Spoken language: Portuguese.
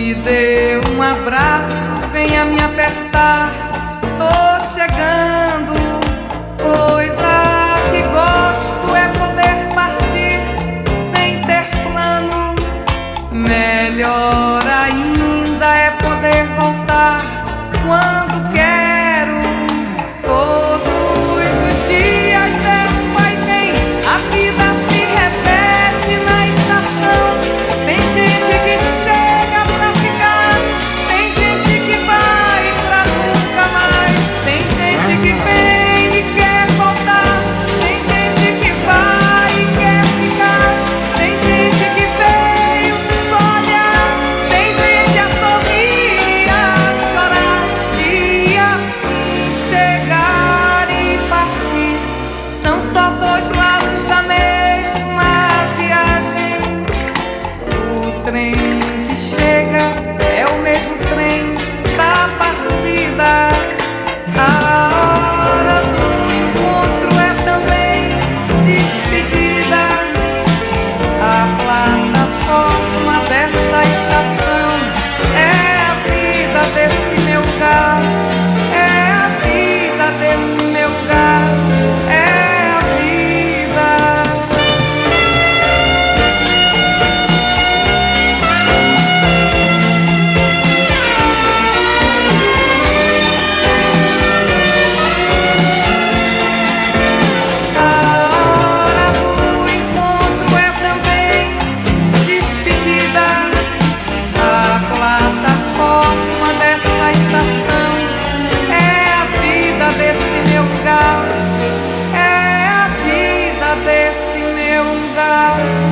me dê um abraço, venha me apertar. Tô chegando, coisa que gosto é poder partir sem ter plano. Melhor ainda é poder voltar quando quero. Todos os dias é vai e vem, a vida se repete na estação. Tem gente que chega pra ficar, tem gente que vai pra nunca mais. Tem gente que vem e quer voltar, tem gente que vai e quer ficar. Tem gente que veio só olhar, tem gente a sorrir e a chorar. E assim chegar e partir são só dois lados da mesma viagem. O trem que chega é o mesmo trem da partida. A hora do encontro é também despedida. A plataforma dessa estação é a vida desse meu lugar. É a vida desse meu lugar. É a vida. A hora do encontro é também despedida. A plataforma dessa estação é a vida desse meu lugar. É a vida desse meu lugar.